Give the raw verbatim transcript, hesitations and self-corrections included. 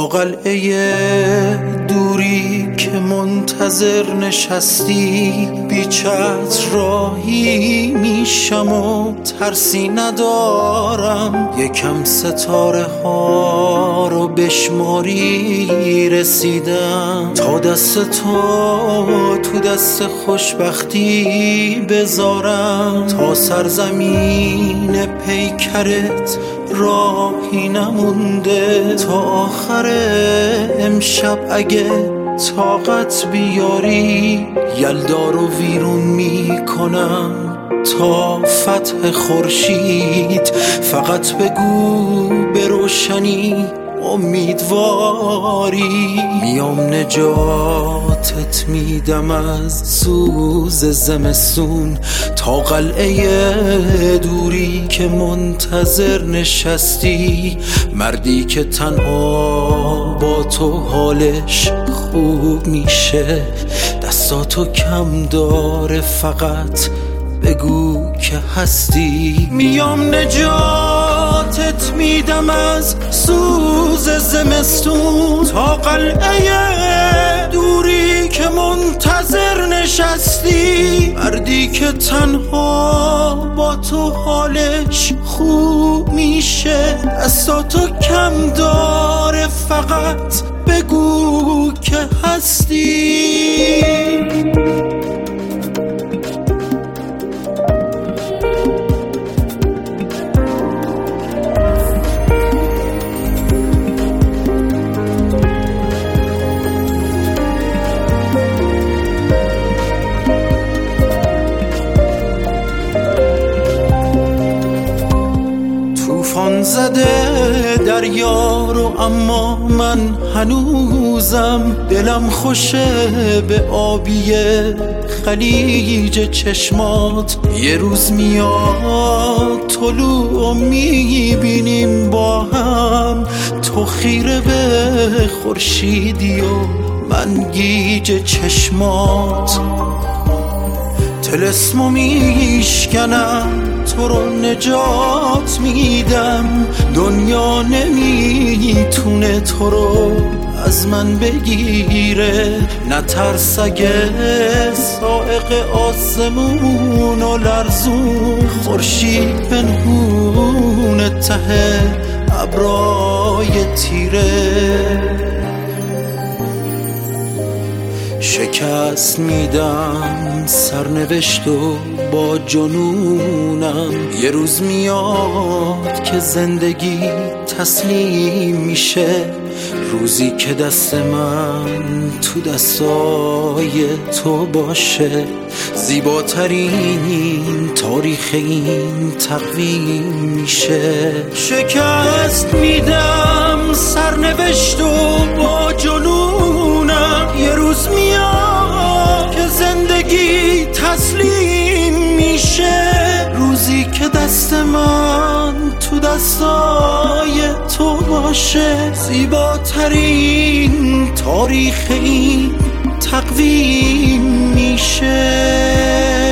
قلعه دوری که منتظر نشستی، بی چتر راهی میشم و ترسی ندارم. یکم ستاره ها رو بشماری رسیدم، تا دست تو تو دست خوشبختی بذارم. تا سرزمین پیکرت راهی نمونده، تا آخر امشب اگه طاقت بیاری یلدا رو ویرون میکنم تا فتح خورشید. فقط بگو به روشنی امیدواری، میام نجاتت میدم از سوز زمستون. تا قلعه دوری که منتظر نشستی، مردی که تنها با تو حالش خوب میشه. دستاتو کم داره فقط بگو که هستی. میام نجاتت میدم از سوز زمستون. تا قلعه دوری که منتظر نشستی، مردی که تنها با تو حالش خوب میشه. دستاتو کم داره فقط بگو که هستی. طوفان زده دریا رو، اما من هنوزم دلم خوشه به آبی خلیج چشمات. یه روز میاد طلوع میبینیم با هم، تو خیره به خورشیدی و من گیج چشمات. طلسمو میشکنم تو رو نجات میدم، دنیا نمیتونه تو رو از من بگیره. نترس اگه سائق آسمون و لرزون، خورشید پنهون ته ابرای تیره. شکست میدم سرنوشت و با جنونم. یه روز میاد که زندگی تسلیم میشه، روزی که دست من تو دستای تو باشه. زیباترین تاریخ این تقویم میشه. شکست میدم سرنوشت و با جنونم. یه روز میاد که زندگی تسلیم میشه، روزی که دست من تو دستای تو باشه. زیباترین تاریخ این تقویم میشه.